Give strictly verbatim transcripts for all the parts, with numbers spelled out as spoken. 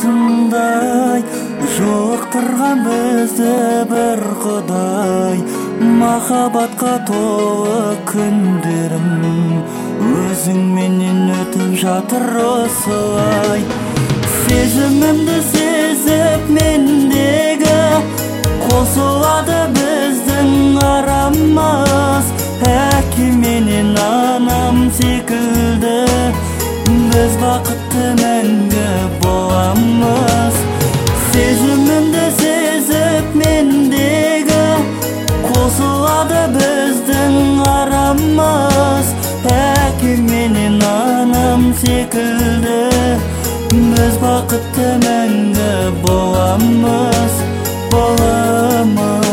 осындай жоқтырған бізді бір Құдай. Махаббатқа толы күндерім өзіңменен өтіп жатыр осылай. Сезімімді сезіп мендегі қосылады біздің арамыз. Әке менен анам секілді біз бақытты мәңгі боламыз. Сезімімді сезіп мендегі қосылады біздің арамыз. Әке менен анам секілді біз бақытты мәңгі боламыз, боламыз.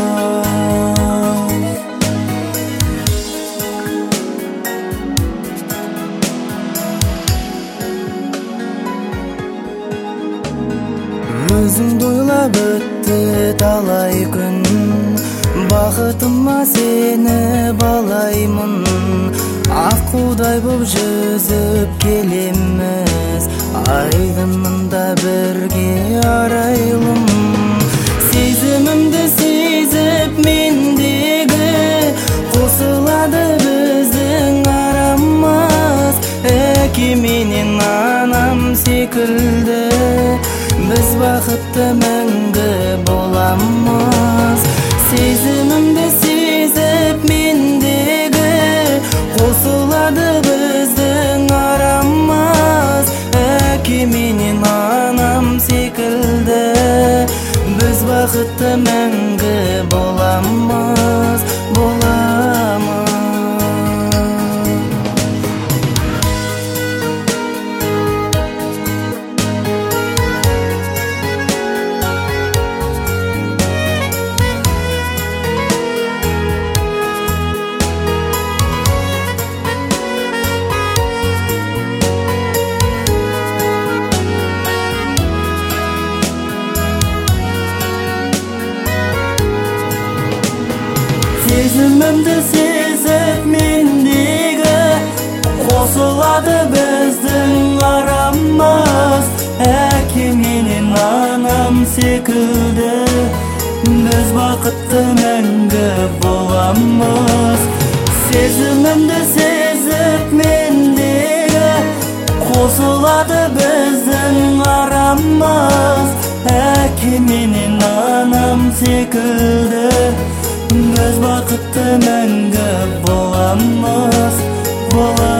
Өзіңді ойлап өтті талай күн, бақытыма сені балаймын. Аққудай боп жүзіп келеміз, айдынында бірге арайлым. Сезімімді сезіп мендегі қосылады біздің арамыз. Әке менен анам секілді біз бақытты мәңгі боламыз. Сезімімді сезіп мендегі қосылады біздің арамыз. Әке менен анам секілді біз бақытты мәңгі боламыз, боламыз. Сезімімді сезіп мендегі қосылады біздің арамыз. Әке менен анам секілді біз бақытты мәңгі боламыз. Сезімімді сезіп мендегі қосылады біздің арамыз. Әке менен анам секілді біз бақытты мәңгі боламыз, боламыз.